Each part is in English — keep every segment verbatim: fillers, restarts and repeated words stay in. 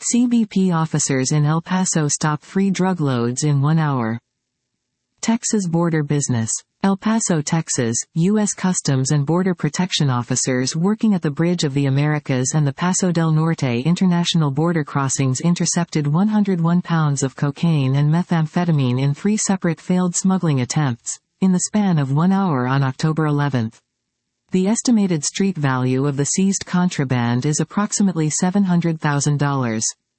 C B P officers in El Paso stop three drug loads in one hour. Texas border business. El Paso, Texas, U S Customs and Border Protection officers working at the Bridge of the Americas and the Paso del Norte international border crossings intercepted one hundred one pounds of cocaine and methamphetamine in three separate failed smuggling attempts, in the span of one hour on October eleventh. The estimated street value of the seized contraband is approximately seven hundred thousand dollars.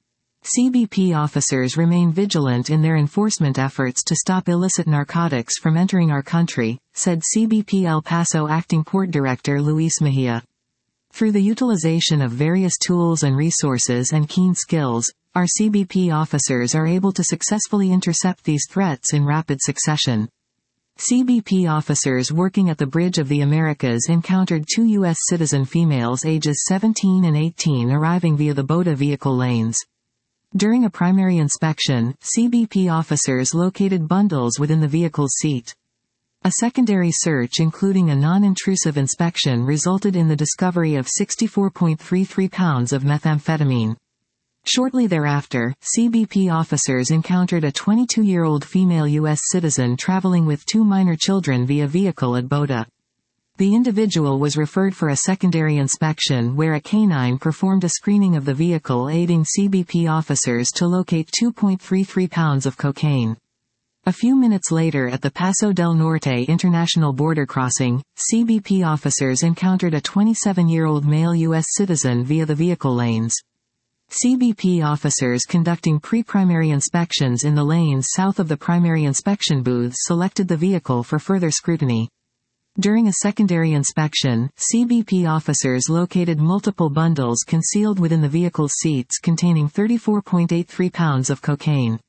C B P officers remain vigilant in their enforcement efforts to stop illicit narcotics from entering our country, said C B P El Paso Acting Port Director Luis Mejia. Through the utilization of various tools and resources and keen skills, our C B P officers are able to successfully intercept these threats in rapid succession. C B P officers working at the Bridge of the Americas encountered two U S citizen females ages seventeen and eighteen arriving via the BOTA vehicle lanes. During a primary inspection, C B P officers located bundles within the vehicle's seat. A secondary search including a non-intrusive inspection resulted in the discovery of sixty-four point three three pounds of methamphetamine. Shortly thereafter, C B P officers encountered a twenty-two-year-old female U S citizen traveling with two minor children via vehicle at BOTA. The individual was referred for a secondary inspection where a canine performed a screening of the vehicle aiding C B P officers to locate two point three three pounds of cocaine. A few minutes later at the Paso del Norte international border crossing, C B P officers encountered a twenty-seven-year-old male U S citizen via the vehicle lanes. C B P officers conducting pre-primary inspections in the lanes south of the primary inspection booths selected the vehicle for further scrutiny. During a secondary inspection, C B P officers located multiple bundles concealed within the vehicle's seats containing thirty-four point eight three pounds of cocaine.